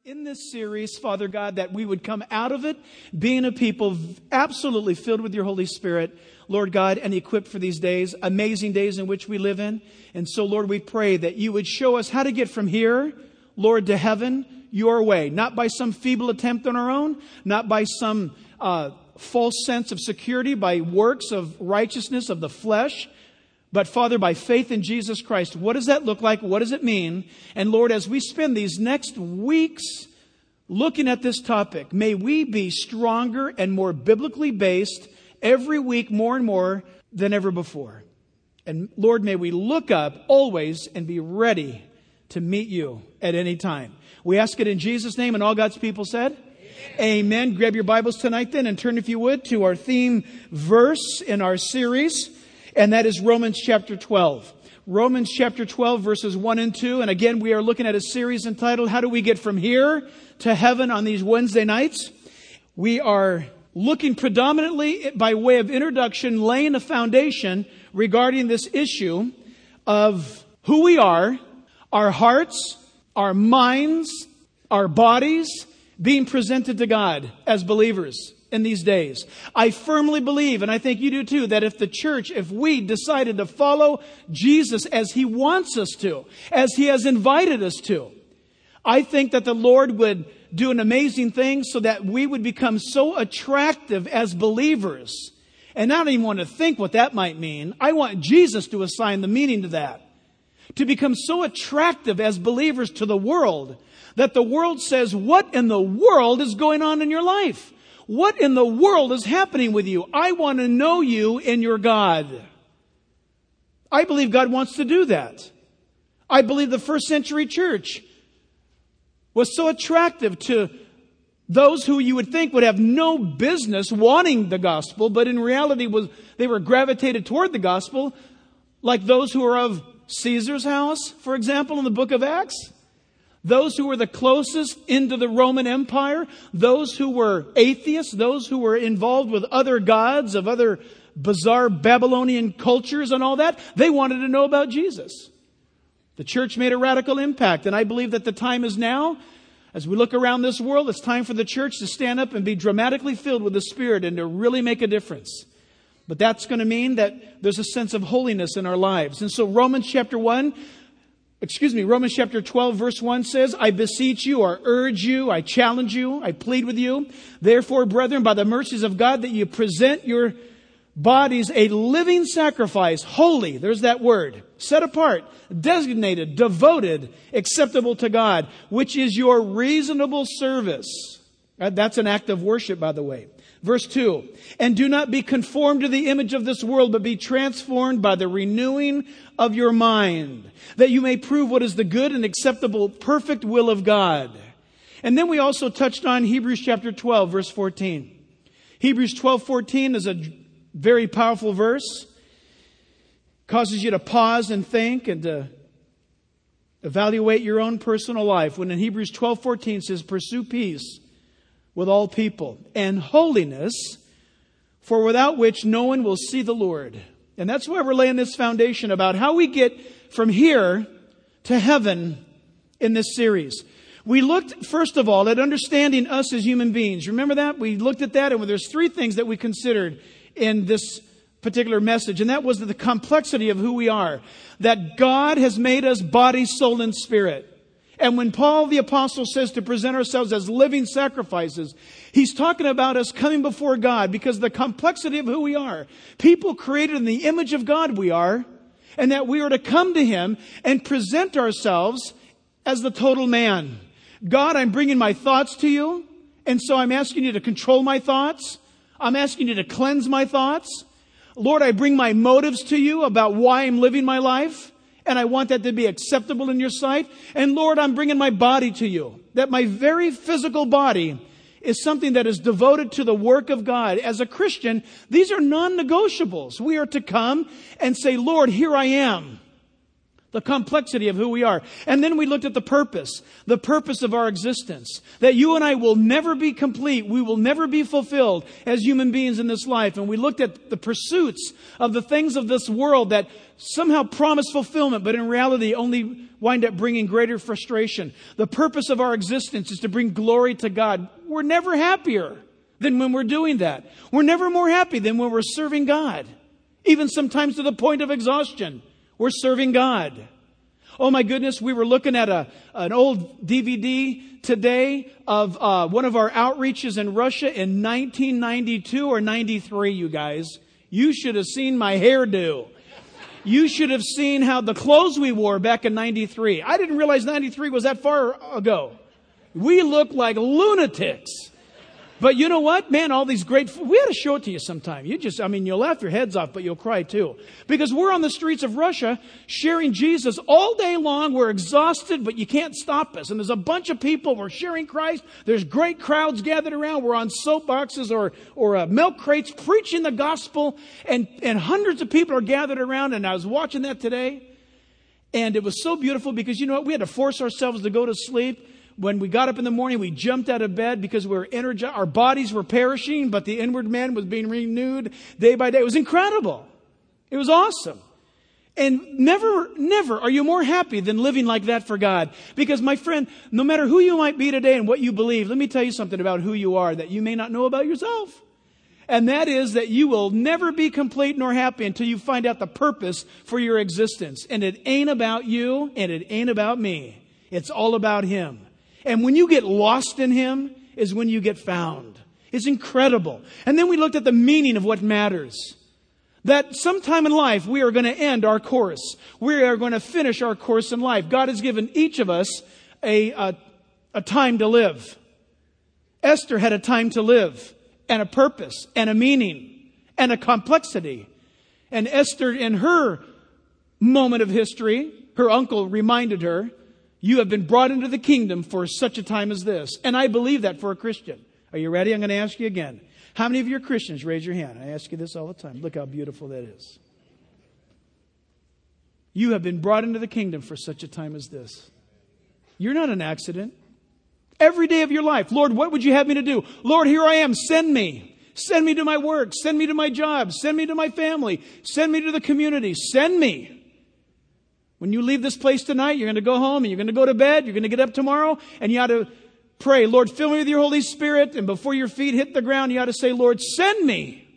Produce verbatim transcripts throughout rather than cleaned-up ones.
in this series, Father God, that we would come out of it being a people absolutely filled with your Holy Spirit, Lord God, and equipped for these days, amazing days in which we live in. And so, Lord, we pray that you would show us how to get from here, Lord, to heaven your way, not by some feeble attempt on our own, not by some uh, false sense of security, by works of righteousness of the flesh, but, Father, by faith in Jesus Christ. What does that look like? What does it mean? And, Lord, as we spend these next weeks looking at this topic, may we be stronger and more biblically based every week more and more than ever before. And, Lord, may we look up always and be ready to meet you at any time. We ask it in Jesus' name, and all God's people said, Amen. Amen. Grab your Bibles tonight then and turn, if you would, to our theme verse in our series. And that is Romans chapter twelve. Romans chapter twelve, verses one and two. And again, we are looking at a series entitled, How Do We Get From Here to Heaven on these Wednesday nights? We are looking predominantly by way of introduction, laying a foundation regarding this issue of who we are, our hearts, our minds, our bodies being presented to God as believers in these days. I firmly believe, and I think you do too, that if the church, if we decided to follow Jesus as He wants us to, as He has invited us to, I think that the Lord would do an amazing thing so that we would become so attractive as believers. And I don't even want to think what that might mean. I want Jesus to assign the meaning to that. To become so attractive as believers to the world that the world says, what in the world is going on in your life? What in the world is happening with you? I want to know you in your God. I believe God wants to do that. I believe the first century church was so attractive to those who you would think would have no business wanting the gospel, but in reality was they were gravitated toward the gospel, like those who are of Caesar's house, for example, in the book of Acts. Those who were the closest into the Roman Empire, those who were atheists, those who were involved with other gods of other bizarre Babylonian cultures and all that, they wanted to know about Jesus. The church made a radical impact, and I believe that the time is now. As we look around this world, it's time for the church to stand up and be dramatically filled with the Spirit and to really make a difference. But that's going to mean that there's a sense of holiness in our lives. And so Romans chapter one, excuse me, Romans chapter twelve, verse one says, I beseech you, or urge you, I challenge you, I plead with you, therefore, brethren, by the mercies of God, that you present your bodies a living sacrifice, holy, there's that word, set apart, designated, devoted, acceptable to God, which is your reasonable service. That's an act of worship, by the way. Verse two, and do not be conformed to the image of this world, but be transformed by the renewing of your mind, that you may prove what is the good and acceptable, perfect will of God. And then we also touched on Hebrews chapter twelve, verse fourteen. Hebrews twelve, fourteen is a very powerful verse. Causes you to pause and think and to evaluate your own personal life. When in Hebrews twelve, fourteen says, pursue peace with all people and holiness, for without which no one will see the Lord. And that's why we're laying this foundation about how we get from here to heaven in this series. We looked, first of all, at understanding us as human beings. Remember that? We looked at that, and there's three things that we considered in this particular message, and that was the complexity of who we are. That God has made us body, soul, and spirit. And when Paul the Apostle says to present ourselves as living sacrifices, he's talking about us coming before God because of the complexity of who we are. People created in the image of God we are, and that we are to come to Him and present ourselves as the total man. God, I'm bringing my thoughts to you, and so I'm asking you to control my thoughts. I'm asking you to cleanse my thoughts. Lord, I bring my motives to you about why I'm living my life. And I want that to be acceptable in your sight. And Lord, I'm bringing my body to you. That my very physical body is something that is devoted to the work of God. As a Christian, these are non-negotiables. We are to come and say, Lord, here I am. The complexity of who we are. And then we looked at the purpose, the purpose of our existence. That you and I will never be complete. We will never be fulfilled as human beings in this life. And we looked at the pursuits of the things of this world that somehow promise fulfillment, but in reality only wind up bringing greater frustration. The purpose of our existence is to bring glory to God. We're never happier than when we're doing that. We're never more happy than when we're serving God. Even sometimes to the point of exhaustion. We're serving God. Oh my goodness, we were looking at a an old D V D today of uh, one of our outreaches in Russia in nineteen ninety-two or ninety-three, you guys. You should have seen my hairdo. You should have seen how the clothes we wore back in ninety-three. I didn't realize ninety-three was that far ago. We looked like lunatics. But you know what? Man, all these great... We ought to show it to you sometime. You just, I mean, you'll laugh your heads off, but you'll cry too. Because we're on the streets of Russia sharing Jesus all day long. We're exhausted, but you can't stop us. And there's a bunch of people. We're sharing Christ. There's great crowds gathered around. We're on soapboxes or, or uh, milk crates preaching the gospel. And, and hundreds of people are gathered around. And I was watching that today. And it was so beautiful because, you know what? We had to force ourselves to go to sleep. When we got up in the morning, we jumped out of bed because we were energized. Our bodies were perishing, but the inward man was being renewed day by day. It was incredible. It was awesome. And never, never are you more happy than living like that for God. Because, my friend, no matter who you might be today and what you believe, let me tell you something about who you are that you may not know about yourself. And that is that you will never be complete nor happy until you find out the purpose for your existence. And it ain't about you, and it ain't about me. It's all about Him. And when you get lost in Him is when you get found. It's incredible. And then we looked at the meaning of what matters. That sometime in life we are going to end our course. We are going to finish our course in life. God has given each of us a, a, a time to live. Esther had a time to live and a purpose and a meaning and a complexity. And Esther, in her moment of history, her uncle reminded her, you have been brought into the kingdom for such a time as this. And I believe that for a Christian. Are you ready? I'm going to ask you again. How many of you are Christians? Raise your hand. I ask you this all the time. Look how beautiful that is. You have been brought into the kingdom for such a time as this. You're not an accident. Every day of your life, Lord, what would you have me to do? Lord, here I am. Send me. Send me to my work. Send me to my job. Send me to my family. Send me to the community. Send me. When you leave this place tonight, you're going to go home and you're going to go to bed. You're going to get up tomorrow and you ought to pray, Lord, fill me with your Holy Spirit. And before your feet hit the ground, you ought to say, Lord, send me.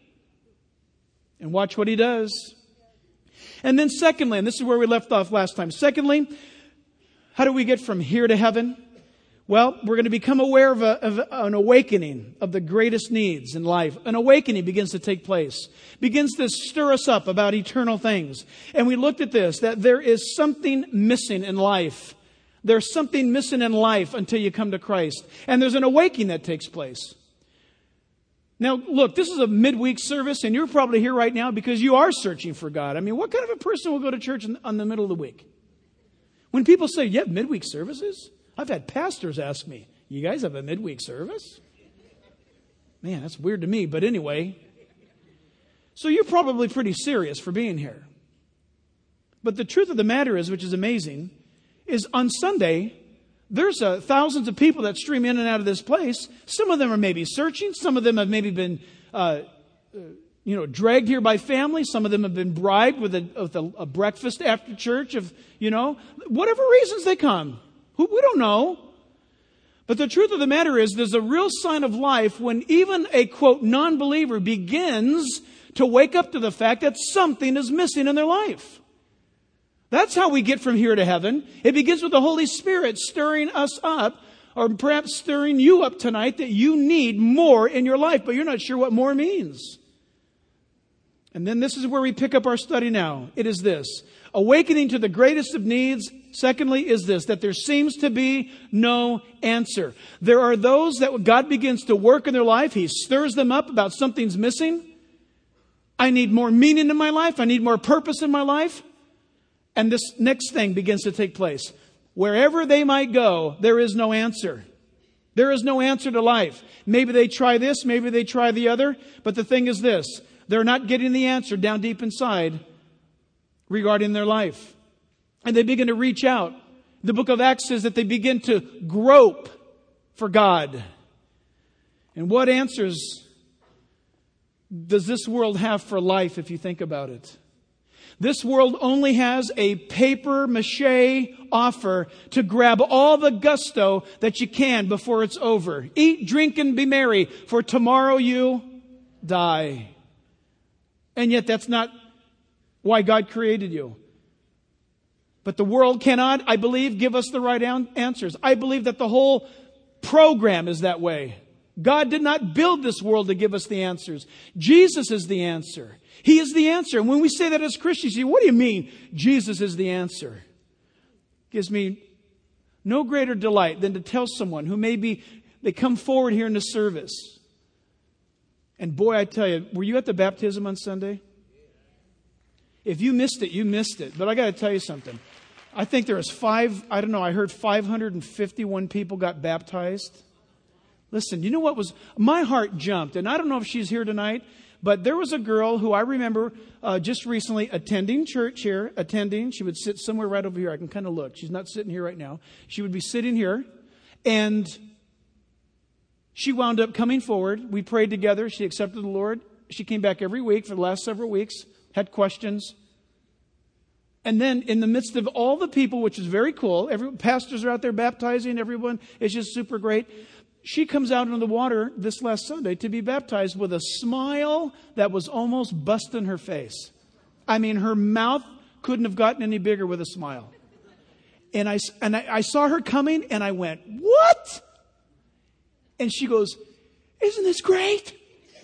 And watch what He does. And then secondly, and this is where we left off last time. Secondly, how do we get from here to heaven? Well, we're going to become aware of, a, of an awakening of the greatest needs in life. An awakening begins to take place. Begins to stir us up about eternal things. And we looked at this, that there is something missing in life. There's something missing in life until you come to Christ. And there's an awakening that takes place. Now, look, this is a midweek service, and you're probably here right now because you are searching for God. I mean, what kind of a person will go to church in, in the middle of the week? When people say, you have midweek services? I've had pastors ask me, you guys have a midweek service? Man, that's weird to me, but anyway. So you're probably pretty serious for being here. But the truth of the matter is, which is amazing, is on Sunday, there's uh, thousands of people that stream in and out of this place. Some of them are maybe searching. Some of them have maybe been, uh, uh, you know, dragged here by family. Some of them have been bribed with a, with a, a breakfast after church of, you know, whatever reasons they come. Who we don't know. But the truth of the matter is, there's a real sign of life when even a, quote, non-believer begins to wake up to the fact that something is missing in their life. That's how we get from here to heaven. It begins with the Holy Spirit stirring us up, or perhaps stirring you up tonight that you need more in your life, but you're not sure what more means. And then this is where we pick up our study now. It is this. Awakening to the greatest of needs, secondly, is this, that there seems to be no answer. There are those that God begins to work in their life. He stirs them up about something's missing. I need more meaning in my life. I need more purpose in my life. And this next thing begins to take place. Wherever they might go, there is no answer. There is no answer to life. Maybe they try this, maybe they try the other. But the thing is this, they're not getting the answer down deep inside regarding their life. And they begin to reach out. The book of Acts says that they begin to grope for God. And what answers does this world have for life if you think about it? This world only has a paper mache offer to grab all the gusto that you can before it's over. Eat, drink, and be merry, for tomorrow you die. And yet that's not why God created you. But the world cannot, I believe, give us the right answers. I believe that the whole program is that way. God did not build this world to give us the answers. Jesus is the answer. He is the answer. And when we say that as Christians, you say, what do you mean Jesus is the answer? It gives me no greater delight than to tell someone who maybe they come forward here in the service. And boy, I tell you, were you at the baptism on Sunday? If you missed it, you missed it. But I got to tell you something. I think there was five, I don't know, I heard five hundred fifty-one people got baptized. Listen, you know what was, my heart jumped. And I don't know if she's here tonight, but there was a girl who I remember uh, just recently attending church here, attending. She would sit somewhere right over here. I can kind of look. She's not sitting here right now. She would be sitting here. And she wound up coming forward. We prayed together. She accepted the Lord. She came back every week for the last several weeks, had questions. And then in the midst of all the people, which is very cool, every pastors are out there baptizing everyone. It's just super great. She comes out into the water this last Sunday to be baptized with a smile that was almost busting her face. I mean, her mouth couldn't have gotten any bigger with a smile. And I, and I, I saw her coming and I went, what? And she goes, isn't this great?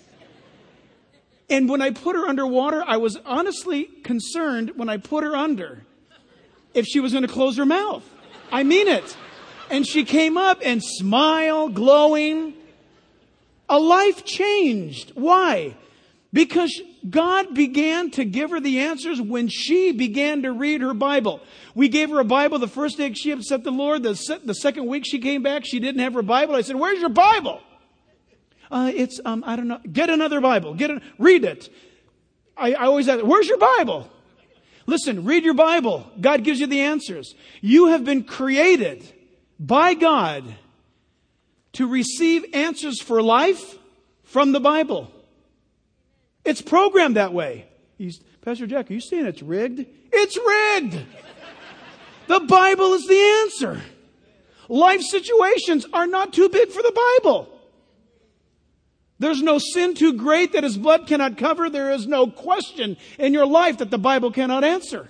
And when I put her underwater, I was honestly concerned when I put her under if she was going to close her mouth. I mean it. And she came up and smiled, glowing. A life changed. Why? Because God began to give her the answers when she began to read her Bible. We gave her a Bible the first day she accepted the Lord. The, se- the second week she came back, she didn't have her Bible. I said, where's your Bible? Uh, it's, um, I don't know. Get another Bible. Get it. Read it. I, I always ask, where's your Bible? Listen, read your Bible. God gives you the answers. You have been created by God to receive answers for life from the Bible. It's programmed that way. He's, Pastor Jack, are you saying it's rigged? It's rigged. The Bible is the answer. Life situations are not too big for the Bible. There's no sin too great that His blood cannot cover. There is no question in your life that the Bible cannot answer.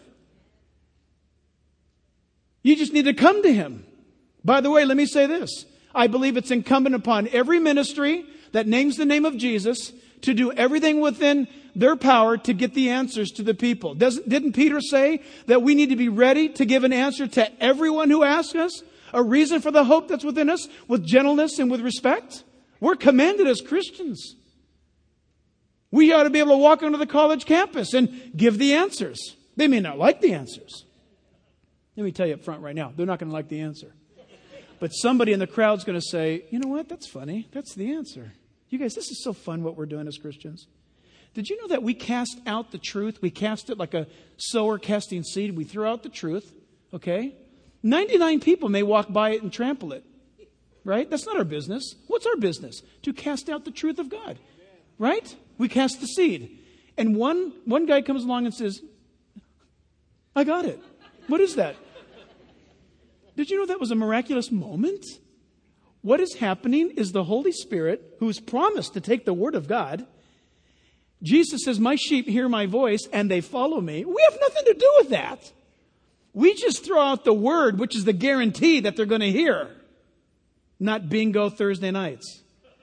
You just need to come to Him. By the way, let me say this. I believe it's incumbent upon every ministry that names the name of Jesus to do everything within their power to get the answers to the people. Doesn't, didn't Peter say that we need to be ready to give an answer to everyone who asks us? A reason for the hope that's within us with gentleness and with respect? We're commanded as Christians. We ought to be able to walk onto the college campus and give the answers. They may not like the answers. Let me tell you up front right now, they're not going to like the answer. But somebody in the crowd's going to say, you know what, that's funny. That's the answer. You guys, this is so fun what we're doing as Christians. Did you know that we cast out the truth? We cast it like a sower casting seed. We throw out the truth, okay? ninety-nine people may walk by it and trample it, right? That's not our business. What's our business? To cast out the truth of God, right? We cast the seed. And one, one guy comes along and says, I got it. What is that? Did you know that was a miraculous moment? What is happening is the Holy Spirit, who is promised to take the Word of God. Jesus says, my sheep hear my voice and they follow me. We have nothing to do with that. We just throw out the Word, which is the guarantee that they're going to hear. Not bingo Thursday nights.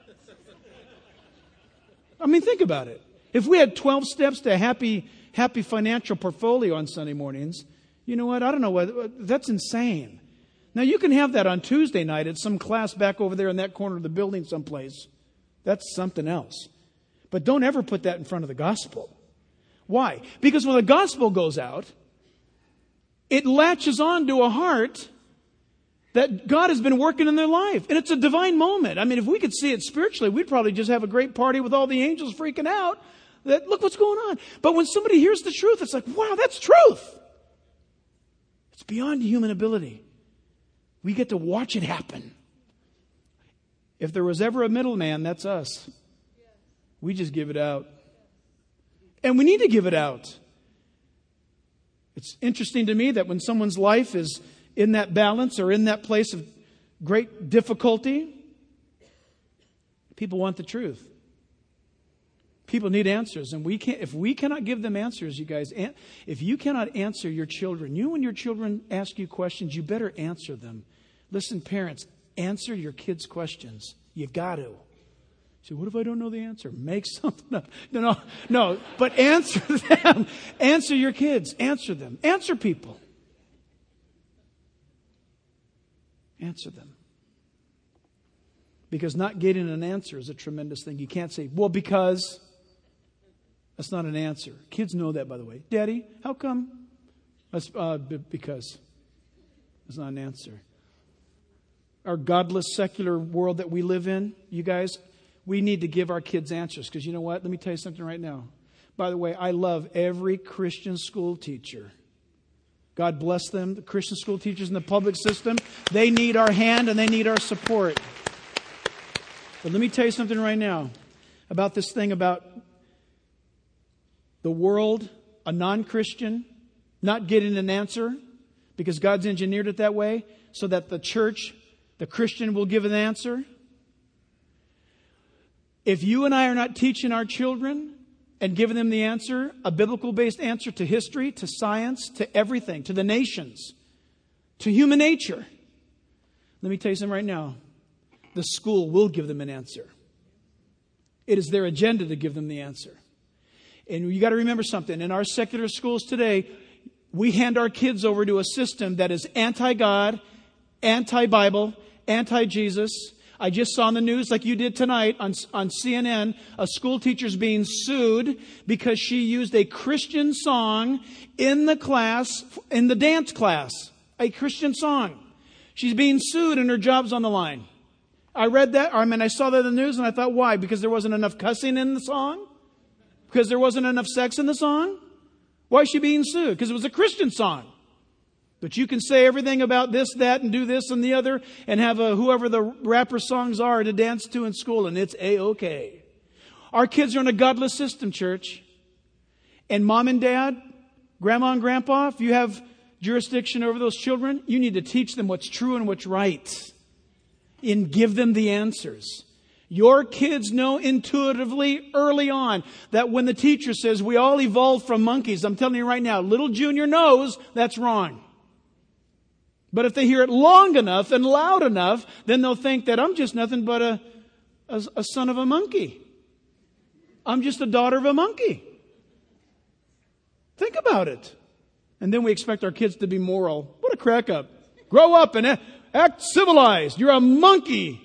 I mean, think about it. If we had twelve steps to a happy, happy financial portfolio on Sunday mornings, you know what? I don't know what, that's insane. Now, you can have that on Tuesday night at some class back over there in that corner of the building someplace. That's something else. But don't ever put that in front of the gospel. Why? Because when the gospel goes out, it latches on to a heart that God has been working in their life. And it's a divine moment. I mean, if we could see it spiritually, we'd probably just have a great party with all the angels freaking out. That, look what's going on. But when somebody hears the truth, it's like, wow, that's truth. It's beyond human ability. We get to watch it happen. If there was ever a middleman, that's us. We just give it out. And we need to give it out. It's interesting to me that when someone's life is in that balance or in that place of great difficulty, people want the truth. People need answers. And we can't, if we cannot give them answers, you guys, if you cannot answer your children, you and your children ask you questions, you better answer them. Listen, parents, answer your kids' questions. You got to. So what if I don't know the answer? Make something up. No, no, no. But answer them. Answer your kids. Answer them. Answer people. Answer them. Because not getting an answer is a tremendous thing. You can't say, well, because. That's not an answer. Kids know that, by the way. Daddy, how come? That's uh, b- because. It's not an answer. Our godless, secular world that we live in, you guys, we need to give our kids answers. Because you know what? Let me tell you something right now. By the way, I love every Christian school teacher. God bless them. The Christian school teachers in the public system, they need our hand and they need our support. But let me tell you something right now about this thing about the world, a non-Christian, not getting an answer because God's engineered it that way so that the church, the Christian, will give an answer. If you and I are not teaching our children and giving them the answer, a biblical-based answer to history, to science, to everything, to the nations, to human nature, let me tell you something right now. The school will give them an answer. It is their agenda to give them the answer. And you got to remember something. In our secular schools today, we hand our kids over to a system that is anti-God, anti-Bible, anti-Jesus. I just saw on the news, like you did tonight on, on C N N, a school teacher's being sued because she used a Christian song in the class, in the dance class. A Christian song. She's being sued and her job's on the line. I read that, I mean, I saw that in the news and I thought, why? Because there wasn't enough cussing in the song? Because there wasn't enough sex in the song? Why is she being sued? Because it was a Christian song. But you can say everything about this, that, and do this and the other, and have a, whoever the rapper songs are to dance to in school, and it's A-okay. Our kids are in a godless system, church. And mom and dad, grandma and grandpa, if you have jurisdiction over those children, you need to teach them what's true and what's right. And give them the answers. Your kids know intuitively early on that when the teacher says we all evolved from monkeys, I'm telling you right now, little Junior knows that's wrong. But if they hear it long enough and loud enough, then they'll think that I'm just nothing but a, a, a son of a monkey. I'm just a daughter of a monkey. Think about it. And then we expect our kids to be moral. What a crack up. Grow up and act civilized. You're a monkey.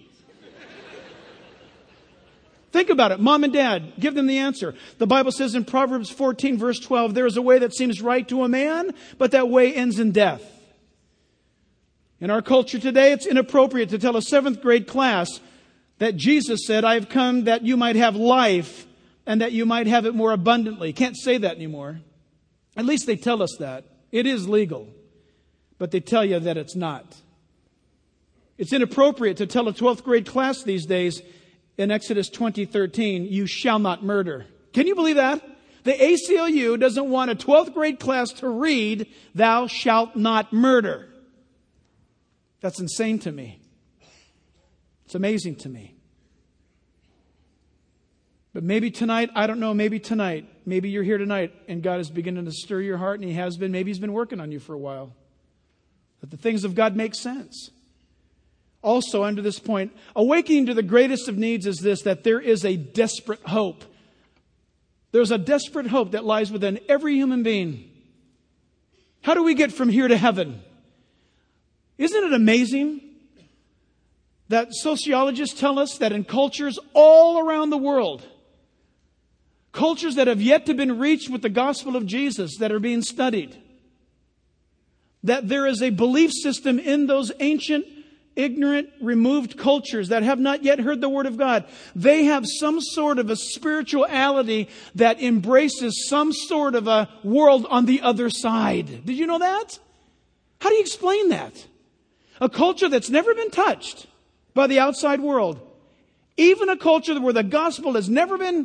Think about it. Mom and dad, give them the answer. The Bible says in Proverbs fourteen, verse twelve, there is a way that seems right to a man, but that way ends in death. In our culture today, it's inappropriate to tell a seventh grade class that Jesus said, I have come that you might have life and that you might have it more abundantly. Can't say that anymore. At least they tell us that. It is legal. But they tell you that it's not. It's inappropriate to tell a twelfth grade class these days in Exodus twenty thirteen, you shall not murder. Can you believe that? The A C L U doesn't want a twelfth grade class to read, thou shalt not murder. That's insane to me. It's amazing to me. But maybe tonight, I don't know, maybe tonight, maybe you're here tonight and God is beginning to stir your heart, and He has been. Maybe He's been working on you for a while. That the things of God make sense. Also, under this point, awakening to the greatest of needs is this, that there is a desperate hope. There's a desperate hope that lies within every human being. How do we get from here to heaven? Isn't it amazing that sociologists tell us that in cultures all around the world, cultures that have yet to been reached with the gospel of Jesus that are being studied, that there is a belief system in those ancient, ignorant, removed cultures that have not yet heard the word of God. They have some sort of a spirituality that embraces some sort of a world on the other side. Did you know that? How do you explain that? A culture that's never been touched by the outside world. Even a culture where the gospel has never been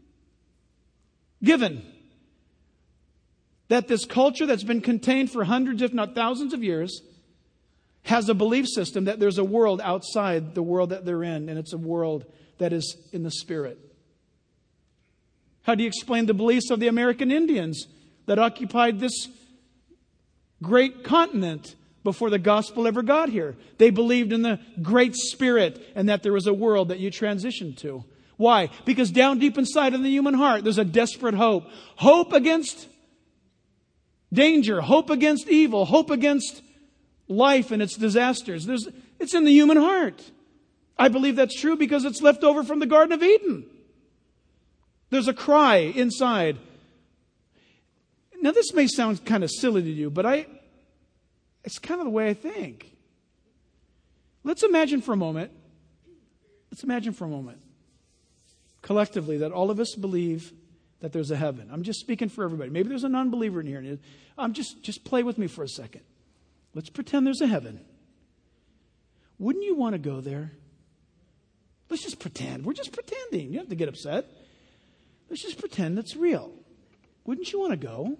given. That this culture that's been contained for hundreds, if not thousands of years, has a belief system that there's a world outside the world that they're in, and it's a world that is in the spirit. How do you explain the beliefs of the American Indians that occupied this great continent before the gospel ever got here? They believed in the Great Spirit and that there was a world that you transitioned to. Why? Because down deep inside in the human heart, there's a desperate hope. Hope against danger, hope against evil, hope against life and its disasters. There's, it's in the human heart. I believe that's true because it's left over from the Garden of Eden. There's a cry inside. Now, this may sound kind of silly to you, but I, it's kind of the way I think. Let's imagine for a moment, let's imagine for a moment, collectively, that all of us believe that there's a heaven. I'm just speaking for everybody. Maybe there's a non-believer in here. I'm just, just play with me for a second. Let's pretend there's a heaven. Wouldn't you want to go there? Let's just pretend. We're just pretending. You don't have to get upset. Let's just pretend that's real. Wouldn't you want to go?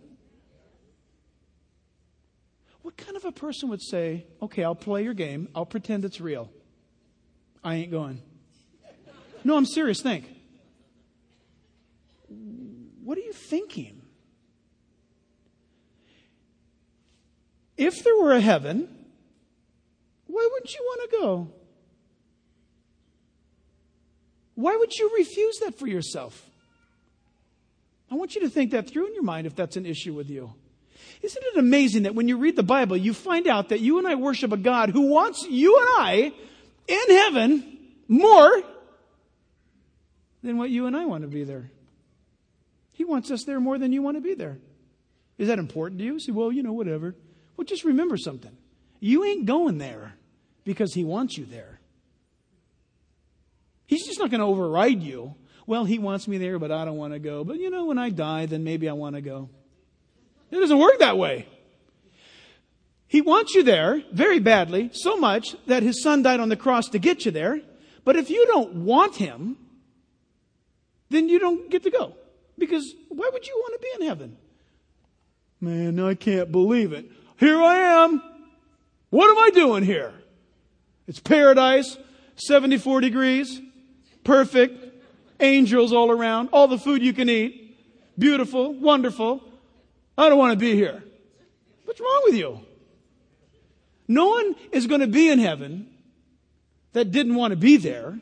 What kind of a person would say, okay, I'll play your game. I'll pretend it's real. I ain't going. No, I'm serious. Think. What are you thinking? If there were a heaven, why wouldn't you want to go? Why would you refuse that for yourself? I want you to think that through in your mind if that's an issue with you. Isn't it amazing that when you read the Bible, you find out that you and I worship a God who wants you and I in heaven more than what you and I want to be there? He wants us there more than you want to be there. Is that important to you? You say, well, you know, whatever. Well, just remember something. You ain't going there because He wants you there. He's just not going to override you. Well, He wants me there, but I don't want to go. But, you know, when I die, then maybe I want to go. It doesn't work that way. He wants you there very badly, so much that His Son died on the cross to get you there. But if you don't want Him, then you don't get to go. Because why would you want to be in heaven? Man, I can't believe it. Here I am. What am I doing here? It's paradise, seventy-four degrees, perfect, angels all around, all the food you can eat, beautiful, wonderful. I don't want to be here. What's wrong with you? No one is going to be in heaven that didn't want to be there.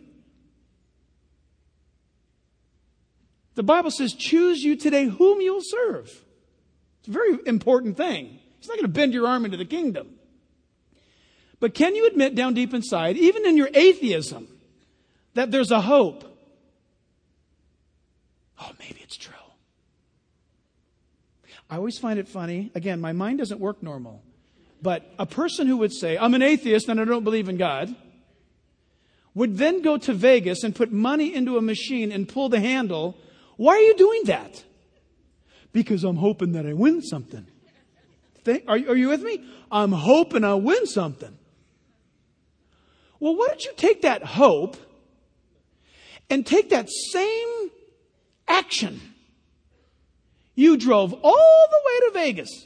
The Bible says, choose you today whom you'll serve. It's a very important thing. He's not going to bend your arm into the kingdom. But can you admit down deep inside, even in your atheism, that there's a hope? Oh, maybe it's true. I always find it funny. Again, my mind doesn't work normal. But a person who would say, I'm an atheist and I don't believe in God, would then go to Vegas and put money into a machine and pull the handle. Why are you doing that? Because I'm hoping that I win something. Are you with me? I'm hoping I'll win something. Well, why don't you take that hope and take that same action? You drove all the way to Vegas.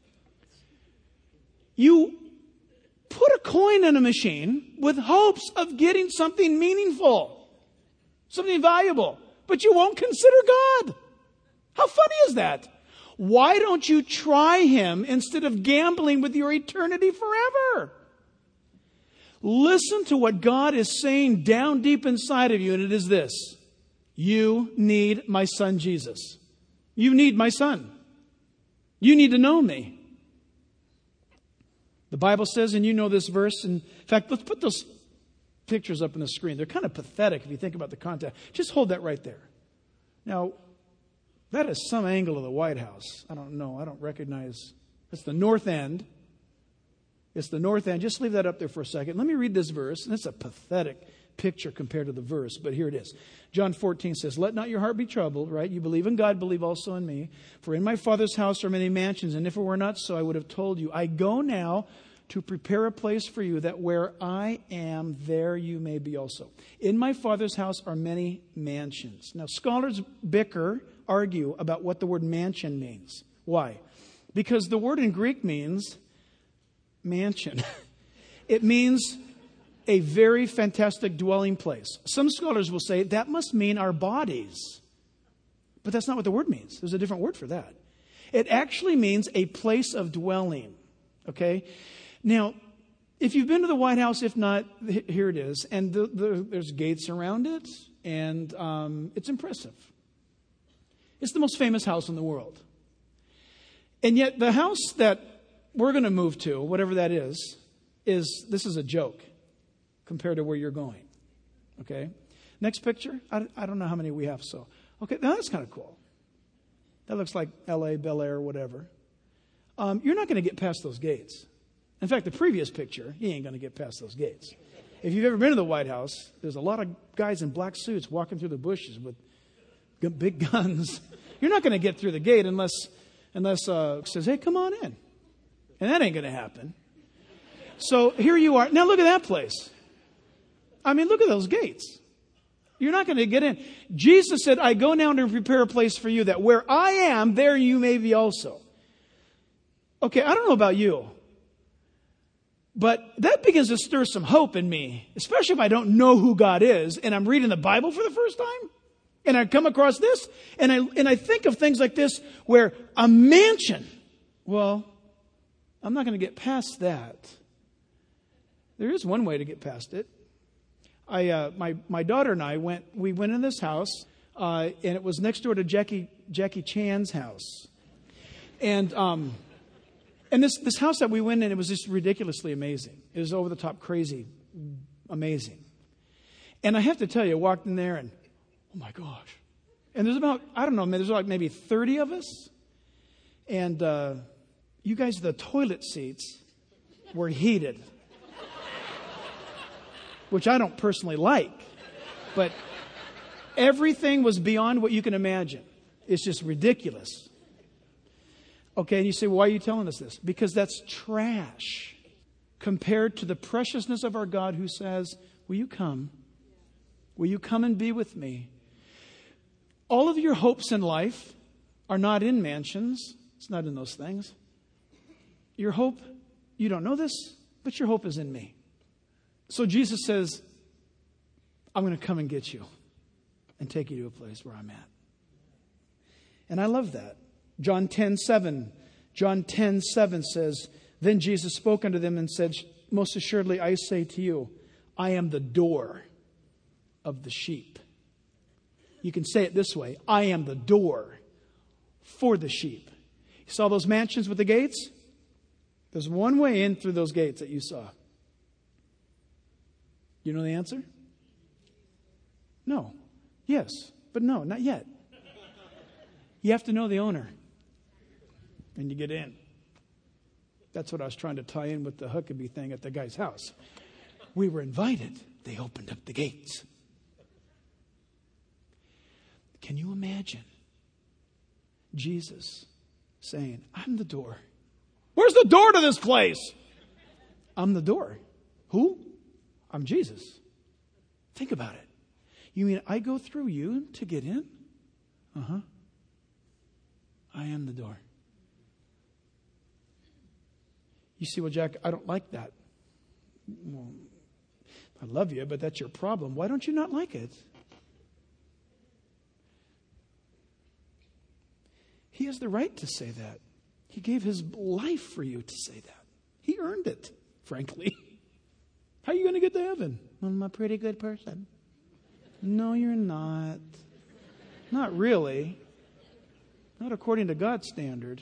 You put a coin in a machine with hopes of getting something meaningful, something valuable, but you won't consider God. How funny is that? Why don't you try Him instead of gambling with your eternity forever? Listen to what God is saying down deep inside of you, and it is this. You need my Son, Jesus. You need my Son. You need to know me. The Bible says, and you know this verse, in fact, let's put those pictures up on the screen. They're kind of pathetic if you think about the context. Just hold that right there. Now, that is some angle of the White House. I don't know. I don't recognize. It's the north end. It's the north end. Just leave that up there for a second. Let me read this verse. And it's a pathetic picture compared to the verse, but here it is. John fourteen says, let not your heart be troubled, right? You believe in God, believe also in me. For in my Father's house are many mansions, and if it were not so, I would have told you. I go now to prepare a place for you, that where I am, there you may be also. In my Father's house are many mansions. Now, scholars bicker, argue about what the word mansion means. Why? Because the word in Greek means mansion. It means a very fantastic dwelling place. Some scholars will say that must mean our bodies. But that's not what the word means. There's a different word for that. It actually means a place of dwelling. Okay? Now, if you've been to the White House, if not, here it is. And the, the, there's gates around it. And um, it's impressive. It's the most famous house in the world. And yet the house that we're going to move to, whatever that is, is this is a joke compared to where you're going. Okay? Next picture. I, I don't know how many we have, so. Okay, now that's kind of cool. That looks like L A, Bel Air, whatever. Um, you're not going to get past those gates. In fact, the previous picture, you ain't going to get past those gates. If you've ever been to the White House, there's a lot of guys in black suits walking through the bushes with g- big guns. You're not going to get through the gate unless, unless uh, it says, hey, come on in. And that ain't going to happen. So here you are. Now look at that place. I mean, look at those gates. You're not going to get in. Jesus said, I go now to prepare a place for you, that where I am, there you may be also. Okay, I don't know about you, but that begins to stir some hope in me, especially if I don't know who God is and I'm reading the Bible for the first time and I come across this and I, and I think of things like this where a mansion, well, I'm not going to get past that. There is one way to get past it. I, uh, my, my daughter and I went, we went in this house, uh, and it was next door to Jackie, Jackie Chan's house. And, um, and this, this house that we went in, it was just ridiculously amazing. It was over the top crazy, amazing. And I have to tell you, I walked in there and, oh my gosh. And there's about, I don't know, there's like maybe thirty of us. And, uh, you guys, the toilet seats were heated. Which I don't personally like. But everything was beyond what you can imagine. It's just ridiculous. Okay, and you say, well, why are you telling us this? Because that's trash compared to the preciousness of our God who says, will you come? Will you come and be with me? All of your hopes in life are not in mansions. It's not in those things. Your hope, you don't know this, but your hope is in me. So Jesus says, I'm going to come and get you and take you to a place where I'm at. And I love that. John ten seven. John ten seven says, then Jesus spoke unto them and said, most assuredly I say to you, I am the door of the sheep. You can say it this way, I am the door for the sheep. You saw those mansions with the gates? There's one way in through those gates that you saw. You know the answer? No. Yes. But no, not yet. You have to know the owner. And you get in. That's what I was trying to tie in with the Huckabee thing at the guy's house. We were invited. They opened up the gates. Can you imagine Jesus saying, I'm the door. Where's the door to this place? I'm the door. Who? I'm Jesus. Think about it. You mean I go through you to get in? Uh-huh. I am the door. You see, well, Jack, I don't like that. Well, I love you, but that's your problem. Why don't you not like it? He has the right to say that. He gave his life for you to say that. He earned it, frankly. How are you going to get to heaven? Well, I'm a pretty good person. No, you're not. Not really. Not according to God's standard.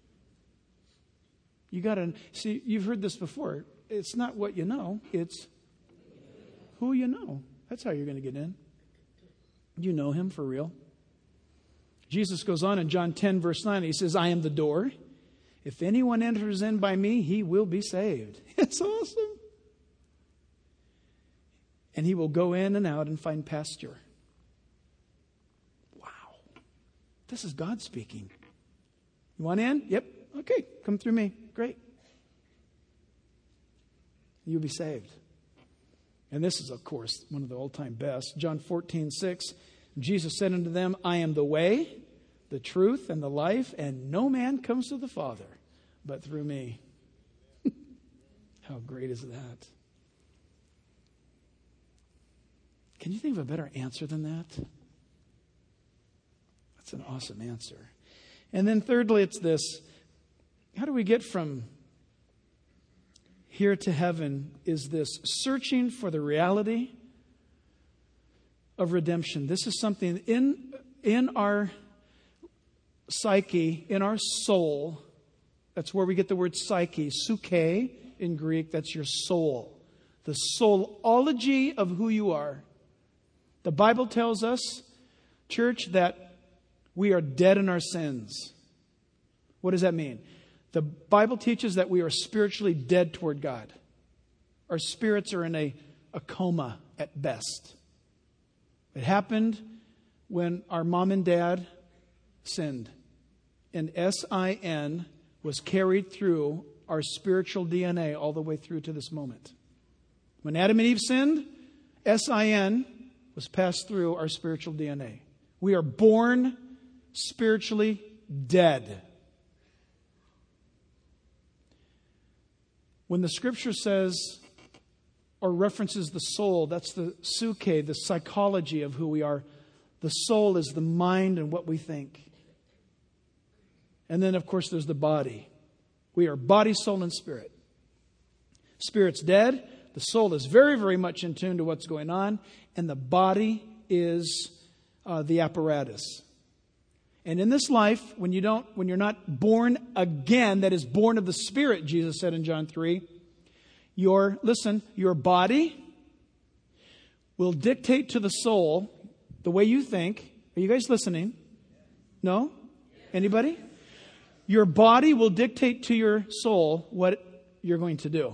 You got to see, you've heard this before. It's not what you know, it's who you know. That's how you're going to get in. You know him for real. Jesus goes on in John ten, verse nine. He says, I am the door. If anyone enters in by me, he will be saved. It's awesome. and he will go in and out and find pasture. Wow. This is God speaking. You want in? Yep. Okay. Come through me. Great. You'll be saved. And this is, of course, one of the all-time best. John fourteen six. Jesus said unto them, I am the way, the truth, and the life, and no man comes to the Father but through me. How great is that? Can you think of a better answer than that? That's an awesome answer. And then thirdly, it's this. How do we get from here to heaven? Is this searching for the reality of redemption. This is something in, in our psyche, in our soul. That's where we get the word psyche. Suke in Greek, that's your soul. The soulology of who you are. The Bible tells us, church, that we are dead in our sins. What does that mean? The Bible teaches that we are spiritually dead toward God. Our spirits are in a, a coma at best. It happened when our mom and dad sinned. And S I N was carried through our spiritual D N A all the way through to this moment. When Adam and Eve sinned, S I N was passed through our spiritual D N A. We are born spiritually dead. When the scripture says or references the soul, that's the suke, the psychology of who we are. The soul is the mind and what we think. And then, of course, there's the body. We are body, soul, and spirit. Spirit's dead. The soul is very, very much in tune to what's going on. And the body is uh, the apparatus. And in this life, when you don't, when you're not born again, that is born of the Spirit, Jesus said in John three, your, listen, your body will dictate to the soul the way you think. Are you guys listening? No? Anybody? Your body will dictate to your soul what you're going to do.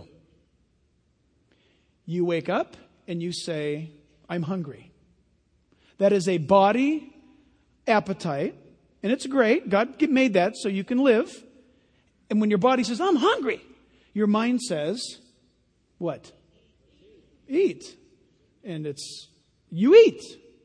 You wake up and you say, I'm hungry. That is a body appetite. And it's great. God made that so you can live. And when your body says, I'm hungry, your mind says, what? Eat. And it's, you eat.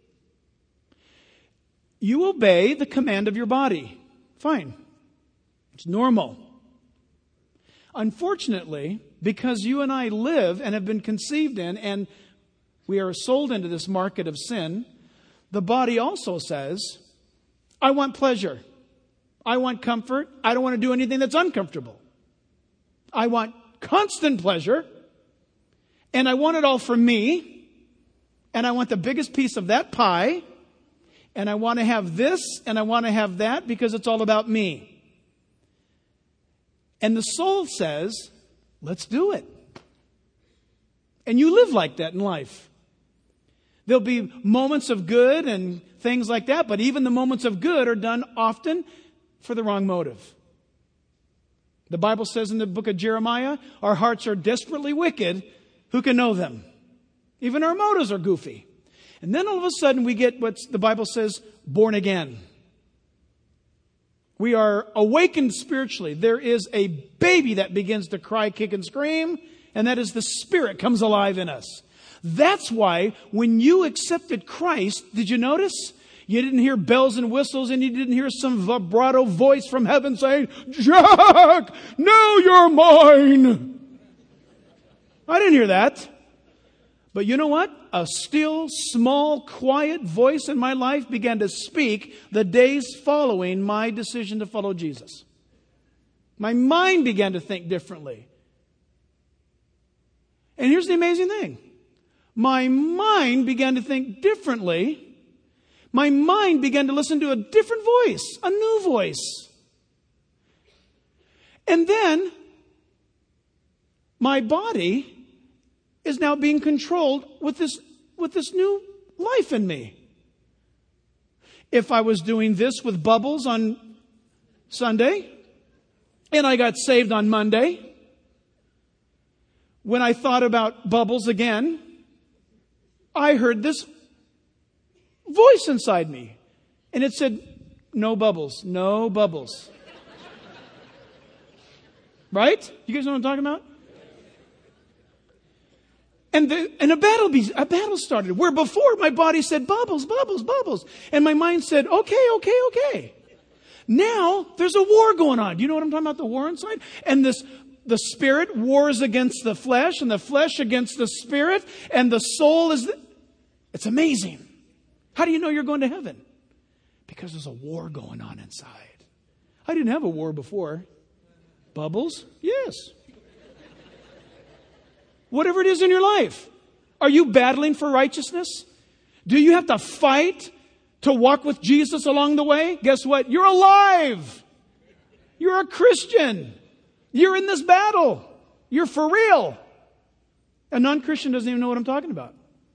You obey the command of your body. Fine. It's normal. Unfortunately, because you and I live and have been conceived in, and we are sold into this market of sin, the body also says, I want pleasure. I want comfort. I don't want to do anything that's uncomfortable. I want constant pleasure. And I want it all for me. And I want the biggest piece of that pie. And I want to have this and I want to have that because it's all about me. And the soul says, let's do it. And you live like that in life. There'll be moments of good and things like that, but even the moments of good are done often for the wrong motive. The Bible says in the book of Jeremiah, our hearts are desperately wicked. Who can know them? Even our motives are goofy. And then all of a sudden we get what the Bible says, born again. We are awakened spiritually. There is a baby that begins to cry, kick, and scream, and that is the Spirit comes alive in us. That's why when you accepted Christ, did you notice? You didn't hear bells and whistles and you didn't hear some vibrato voice from heaven saying, Jack, now you're mine. I didn't hear that. But you know what? A still, small, quiet voice in my life began to speak the days following my decision to follow Jesus. My mind began to think differently. And here's the amazing thing. My mind began to think differently. My mind began to listen to a different voice, a new voice. And then my body is now being controlled with this, with this new life in me. If I was doing this with Bubbles on Sunday, and I got saved on Monday, when I thought about Bubbles again, I heard this voice inside me. And it said, no bubbles, no bubbles. Right? You guys know what I'm talking about? And, the, and a battle be, a battle started where before my body said bubbles, bubbles, bubbles. And my mind said, okay, okay, okay. Now there's a war going on. Do you know what I'm talking about? The war inside? And this, the spirit wars against the flesh and the flesh against the spirit. And the soul is, the, it's amazing. How do you know you're going to heaven? Because there's a war going on inside. I didn't have a war before. Bubbles? Yes. Whatever it is in your life. Are you battling for righteousness? Do you have to fight to walk with Jesus along the way? Guess what? You're alive. You're a Christian. You're in this battle. You're for real. A non-Christian doesn't even know what I'm talking about.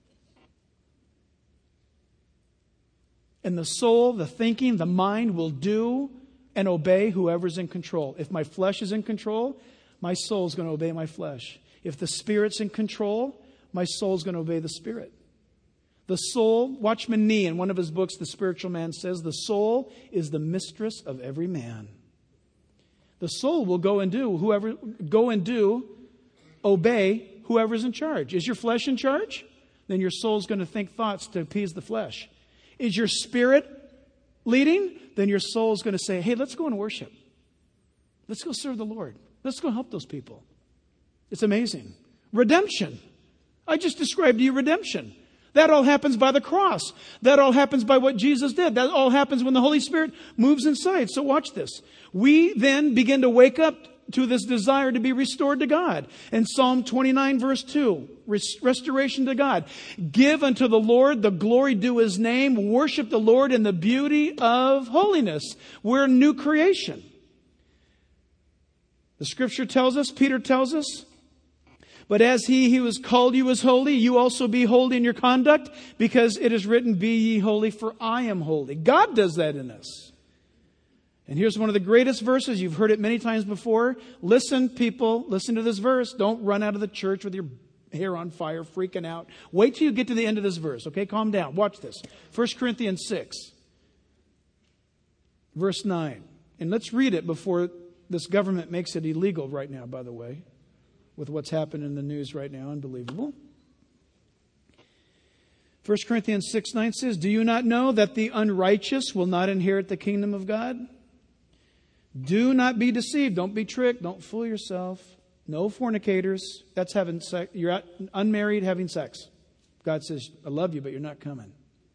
And the soul, the thinking, the mind will do and obey whoever's in control. If my flesh is in control, my soul is going to obey my flesh. If the Spirit's in control, my soul's going to obey the Spirit. The soul, Watchman Nee, in one of his books, The Spiritual Man, says, the soul is the mistress of every man. The soul will go and do whoever, go and do, obey whoever's in charge. Is your flesh in charge? Then your soul's going to think thoughts to appease the flesh. Is your spirit leading? Then your soul's going to say, hey, let's go and worship. Let's go serve the Lord. Let's go help those people. It's amazing. Redemption. I just described to you redemption. That all happens by the cross. That all happens by what Jesus did. That all happens when the Holy Spirit moves inside. So watch this. We then begin to wake up to this desire to be restored to God. In Psalm twenty-nine, verse two, restoration to God. Give unto the Lord the glory due His name. Worship the Lord in the beauty of holiness. We're a new creation. The Scripture tells us, Peter tells us, but as He who has called you is holy, you also be holy in your conduct, because it is written, be ye holy, for I am holy. God does that in us. And here's one of the greatest verses. You've heard it many times before. Listen, people, listen to this verse. Don't run out of the church with your hair on fire, freaking out. Wait till you get to the end of this verse, okay? Calm down. Watch this. First Corinthians six, verse nine. And let's read it before this government makes it illegal right now, by the way, with what's happened in the news right now. Unbelievable. First Corinthians six nine says, do you not know that the unrighteous will not inherit the kingdom of God? Do not be deceived. Don't be tricked. Don't fool yourself. No fornicators. That's having sex. You're unmarried having sex. God says, I love you, but you're not coming.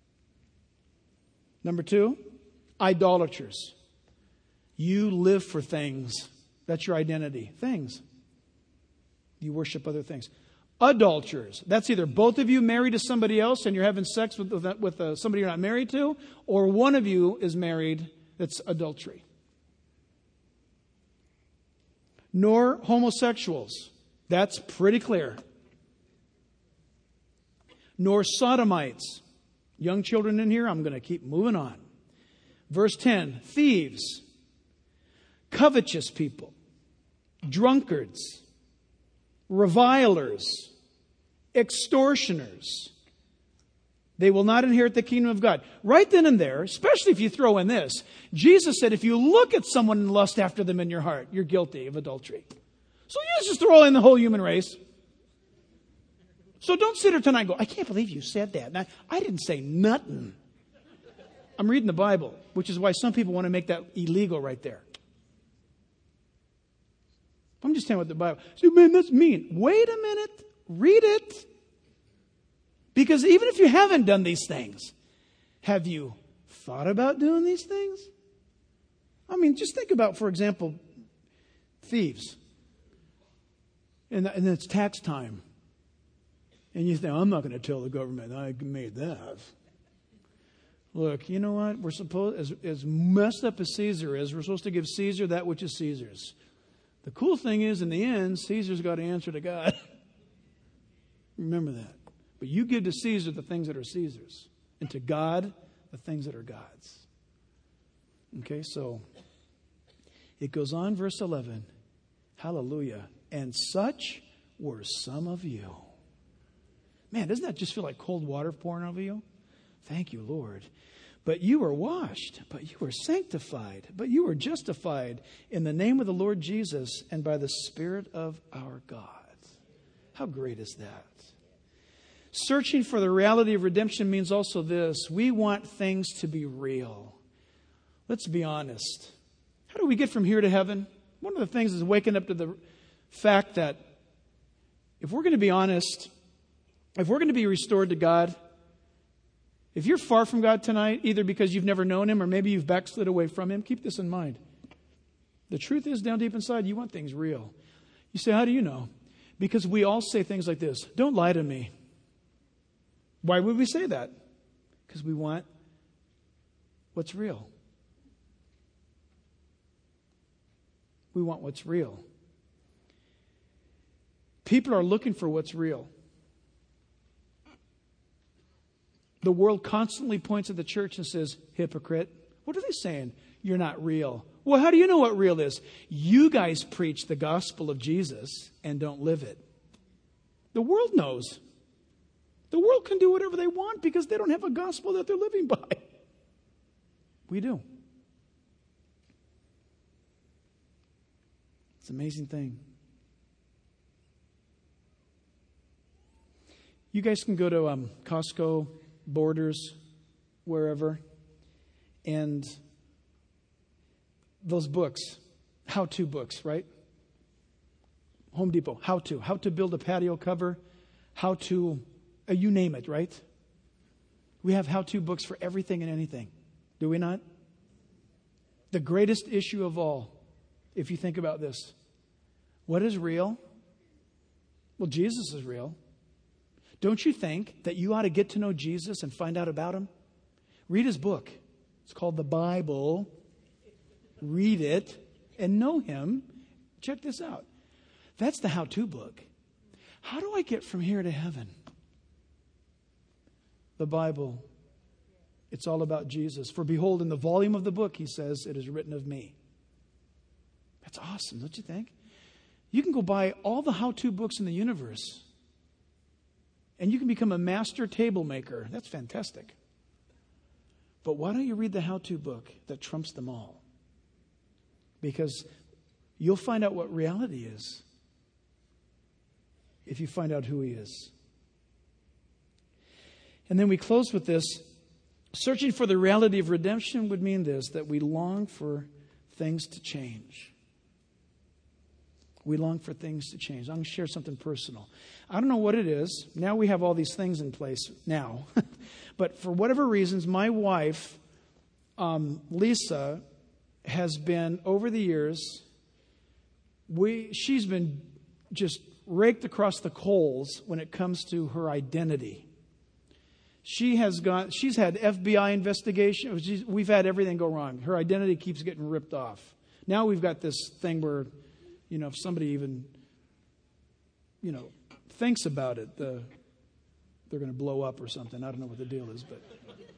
Number two, idolaters. You live for things. That's your identity. Things. You worship other things. Adulterers. That's either both of you married to somebody else and you're having sex with, with, with uh, somebody you're not married to, or one of you is married. That's adultery. Nor homosexuals. That's pretty clear. Nor sodomites. Young children in here, I'm going to keep moving on. Verse ten, thieves, covetous people, drunkards, revilers, extortioners. They will not inherit the kingdom of God. Right then and there, especially if you throw in this, Jesus said if you look at someone and lust after them in your heart, you're guilty of adultery. So you just throw in the whole human race. So don't sit here tonight and go, I can't believe you said that. Now, I didn't say nothing. I'm reading the Bible, which is why some people want to make that illegal right there. I'm just telling you what the Bible says. Man, that's mean. Wait a minute. Read it. Because even if you haven't done these things, have you thought about doing these things? I mean, just think about, for example, thieves. And, and it's tax time. And you think, I'm not going to tell the government I made that. Look, you know what? We're supposed, as, as messed up as Caesar is, we're supposed to give Caesar that which is Caesar's. The cool thing is, in the end, Caesar's got to answer to God. Remember that. But you give to Caesar the things that are Caesar's, and to God the things that are God's. Okay, so it goes on, verse eleven. Hallelujah. And such were some of you. Man, doesn't that just feel like cold water pouring over you? Thank you, Lord. But you were washed, but you were sanctified, but you were justified in the name of the Lord Jesus and by the Spirit of our God. How great is that? Searching for the reality of redemption means also this. We want things to be real. Let's be honest. How do we get from here to heaven? One of the things is waking up to the fact that if we're going to be honest, if we're going to be restored to God, if you're far from God tonight, either because you've never known Him or maybe you've backslid away from Him, keep this in mind. The truth is, down deep inside, you want things real. You say, how do you know? Because we all say things like this. Don't lie to me. Why would we say that? Because we want what's real. We want what's real. People are looking for what's real. The world constantly points at the church and says, hypocrite. What are they saying? You're not real. Well, how do you know what real is? You guys preach the gospel of Jesus and don't live it. The world knows. The world can do whatever they want because they don't have a gospel that they're living by. We do. It's an amazing thing. You guys can go to um, Costco, Borders, wherever, and those books, how-to books, right? Home Depot, how to, how to build a patio cover, how to, uh, you name it, right? We have how-to books for everything and anything, do we not? The greatest issue of all, if you think about this, what is real? Well, Jesus is real. Don't you think that you ought to get to know Jesus and find out about Him? Read His book. It's called the Bible. Read it and know Him. Check this out. That's the how-to book. How do I get from here to heaven? The Bible. It's all about Jesus. For behold, in the volume of the book, He says, it is written of me. That's awesome, don't you think? You can go buy all the how-to books in the universe. And you can become a master table maker. That's fantastic. But why don't you read the how-to book that trumps them all? Because you'll find out what reality is if you find out who He is. And then we close with this. Searching for the reality of redemption would mean this, that we long for things to change. We long for things to change. I'm going to share something personal. I don't know what it is. Now we have all these things in place now. But for whatever reasons, my wife, um, Lisa, has been, over the years, we she's been just raked across the coals when it comes to her identity. She has gone, she's had F B I investigation. She's, we've had everything go wrong. Her identity keeps getting ripped off. Now we've got this thing where, you know, if somebody even, you know, thinks about it, the, they're going to blow up or something. I don't know what the deal is, but.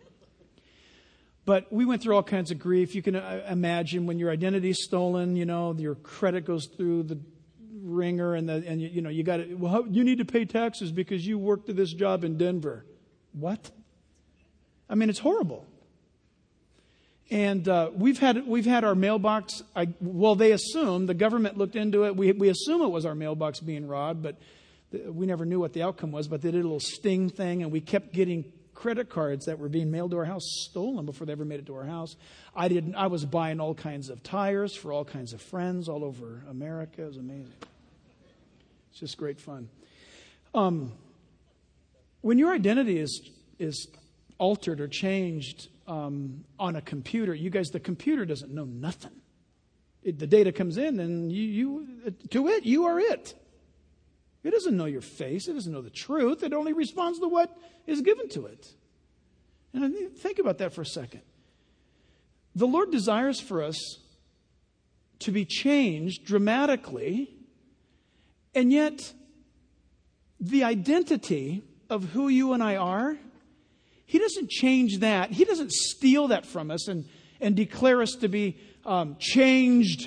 But we went through all kinds of grief. You can imagine when your identity is stolen, you know, your credit goes through the ringer, and the, and you, you know, you got to, well, how, you need to pay taxes because you worked at this job in Denver. What? I mean, it's horrible. And uh, we've had we've had our mailbox. I, well, they assume the government looked into it. We we assume it was our mailbox being robbed, but th- we never knew what the outcome was. But they did a little sting thing, and we kept getting credit cards that were being mailed to our house stolen before they ever made it to our house. I didn't. I was buying all kinds of tires for all kinds of friends all over America. It was amazing. It's just great fun. Um, when your identity is is altered or changed um, on a computer, you guys, the computer doesn't know nothing. It, the data comes in, and you, you to it, you are it. It doesn't know your face. It doesn't know the truth. It only responds to what is given to it. And I think, think about that for a second. The Lord desires for us to be changed dramatically, and yet the identity of who you and I are, He doesn't change that. He doesn't steal that from us and, and declare us to be um, changed,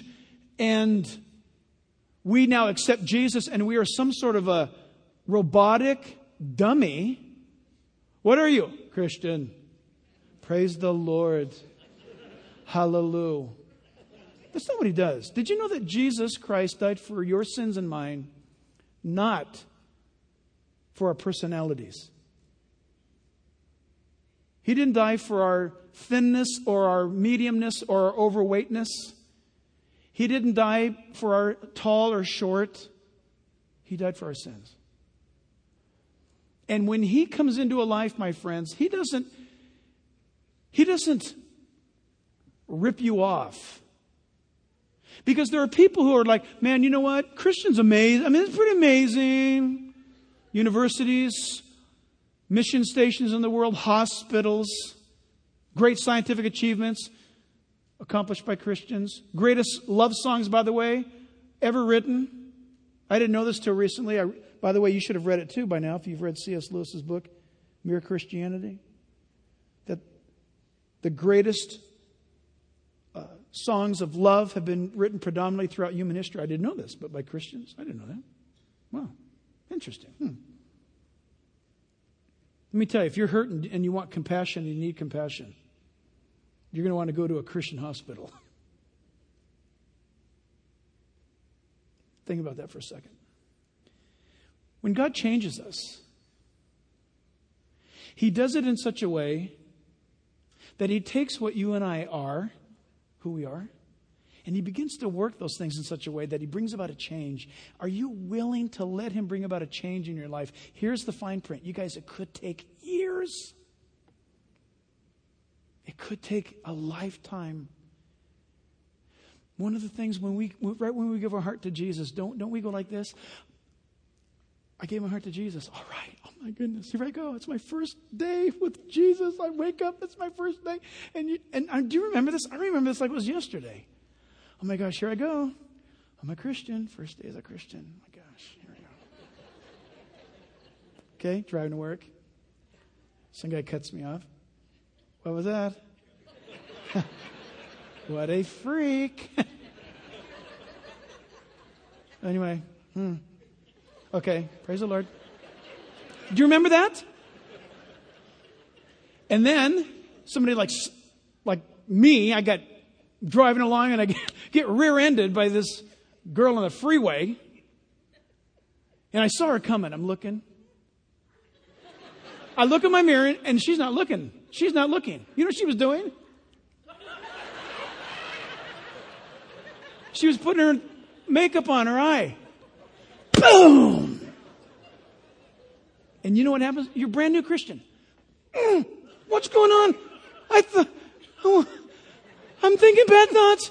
and we now accept Jesus and we are some sort of a robotic dummy. What are you? Christian. Praise the Lord. Hallelujah. That's not what he does. Did you know that Jesus Christ died for your sins and mine, not for our personalities? He didn't die for our thinness or our mediumness or our overweightness. He didn't die for our tall or short. He died for our sins. And when he comes into a life, my friends, he doesn't, he doesn't rip you off. Because there are people who are like, man, you know what? Christian's amazing. I mean, it's pretty amazing. Universities, mission stations in the world, hospitals, great scientific achievements accomplished by Christians. Greatest love songs, by the way, ever written. I didn't know this till recently. I, by the way, you should have read it too by now if you've read C S Lewis's book, Mere Christianity. That the greatest uh, songs of love have been written predominantly throughout human history. I didn't know this, but by Christians. I didn't know that. Wow. Interesting. Hmm. Let me tell you, if you're hurt and you want compassion and you need compassion, you're going to want to go to a Christian hospital. Think about that for a second. When God changes us, He does it in such a way that He takes what you and I are, who we are, and He begins to work those things in such a way that He brings about a change. Are you willing to let Him bring about a change in your life? Here's the fine print. You guys, it could take years. It could take a lifetime. One of the things when we, right when we give our heart to Jesus, don't, don't we go like this? I gave my heart to Jesus. All right. Oh my goodness. Here I go. It's my first day with Jesus. I wake up. It's my first day. And you, and uh, do you remember this? I remember this like it was yesterday. Oh my gosh, here I go. I'm a Christian. First day as a Christian. Oh my gosh, here I go. Okay, driving to work. Some guy cuts me off. What was that? What a freak. Anyway, hmm. Okay, praise the Lord. Do you remember that? And then somebody like like me, I got driving along and I get, get rear-ended by this girl on the freeway. And I saw her coming. I'm looking. I look in my mirror and she's not looking. She's not looking. You know what she was doing? She was putting her makeup on her eye. Boom! And you know what happens? You're a brand new Christian. Mm, what's going on? I thought, oh, I'm thinking bad thoughts.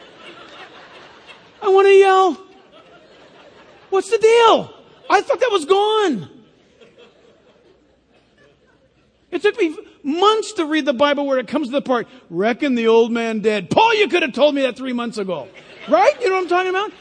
I want to yell. What's the deal? I thought that was gone. It took me months to read the Bible where it comes to the part, reckon the old man dead. Paul, you could have told me that three months ago. Right? You know what I'm talking about?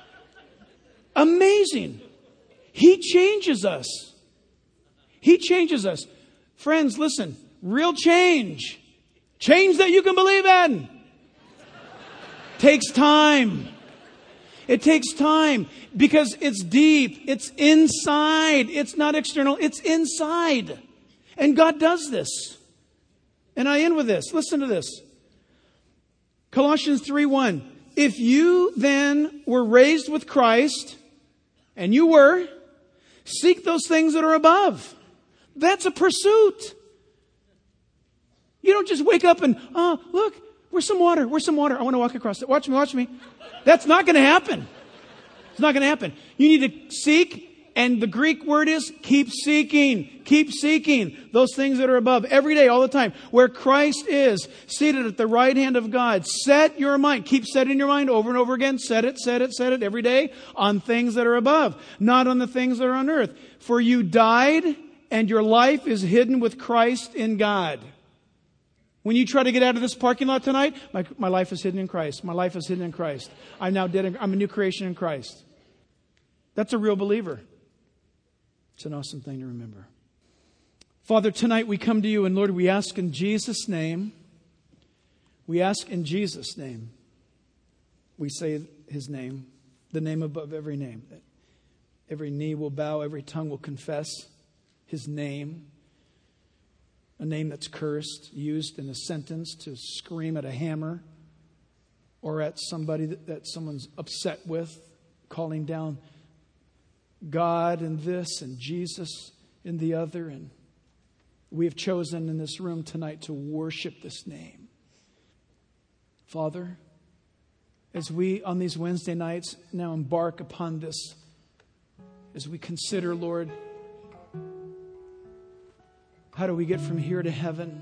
Amazing. He changes us. He changes us. Friends, listen. Real change. Change that you can believe in. Takes time. It takes time because it's deep. It's inside. It's not external. It's inside. And God does this. And I end with this. Listen to this. Colossians three one. If you then were raised with Christ, and you were, seek those things that are above. That's a pursuit. You don't just wake up and, oh, look, where's some water? Where's some water? I want to walk across it. Watch me, watch me. That's not going to happen. It's not going to happen. You need to seek. And the Greek word is keep seeking, keep seeking those things that are above every day, all the time. Where Christ is seated at the right hand of God. Set your mind. Keep setting your mind over and over again. Set it, set it, set it every day on things that are above, not on the things that are on earth. For you died and your life is hidden with Christ in God. When you try to get out of this parking lot tonight, my, my life is hidden in Christ. My life is hidden in Christ. I'm now dead. In, I'm a new creation in Christ. That's a real believer. It's an awesome thing to remember. Father, tonight we come to you, and Lord, we ask in Jesus' name. We ask in Jesus' name. We say His name, the name above every name. That every knee will bow, every tongue will confess his name, a name that's cursed, used in a sentence to scream at a hammer or at somebody that, that someone's upset with, calling down God in this and Jesus in the other. And we have chosen in this room tonight to worship this name. Father, as we on these Wednesday nights now embark upon this, as we consider, Lord, how do we get from here to heaven?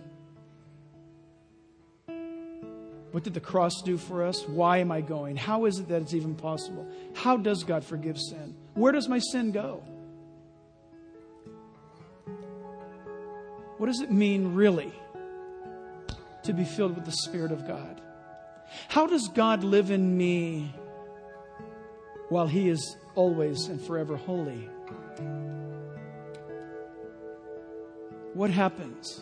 What did the cross do for us? Why am I going? How is it that it's even possible? How does God forgive sin? Where does my sin go? What does it mean really to be filled with the Spirit of God? How does God live in me while He is always and forever holy? What happens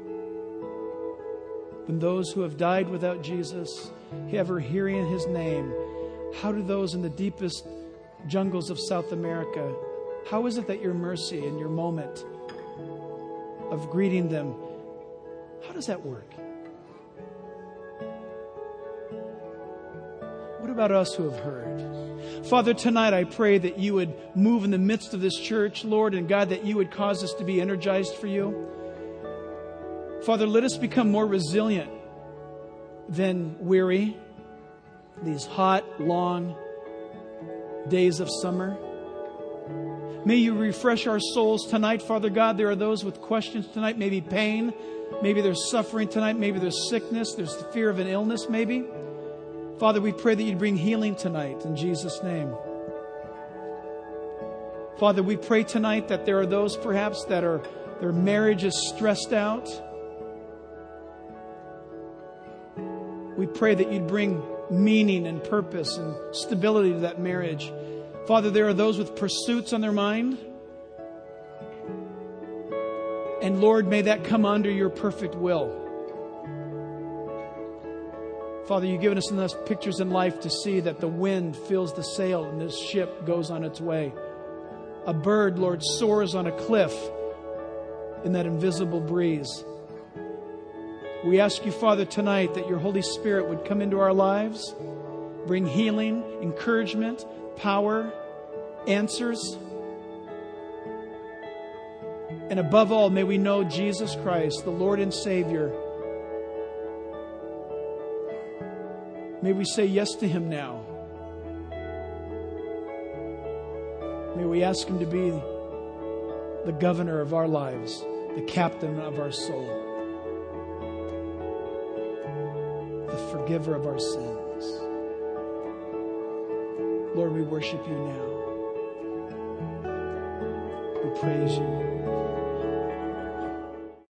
when those who have died without Jesus, ever hearing His name, how do those in the deepest jungles of South America, how is it that your mercy and your moment of greeting them, how does that work? What about us who have heard? Father, tonight I pray that you would move in the midst of this church, Lord, and God, that you would cause us to be energized for you. Father, let us become more resilient than weary these hot, long days of summer. May you refresh our souls tonight, Father God. There are those with questions tonight, maybe pain, maybe there's suffering tonight, maybe there's sickness, there's the fear of an illness maybe. Father, we pray that you'd bring healing tonight in Jesus' name. Father, we pray tonight that there are those perhaps that are, their marriage is stressed out. We pray that you'd bring meaning and purpose and stability to that marriage. Father, there are those with pursuits on their mind. And Lord, may that come under your perfect will. Father, you've given us enough pictures in life to see that the wind fills the sail and this ship goes on its way. A bird, Lord, soars on a cliff in that invisible breeze. We ask you, Father, tonight that your Holy Spirit would come into our lives, bring healing, encouragement, power, answers. And above all, may we know Jesus Christ, the Lord and Savior. May we say yes to Him now. May we ask Him to be the governor of our lives, the captain of our soul, the forgiver of our sins. Lord, we worship you now. We praise you.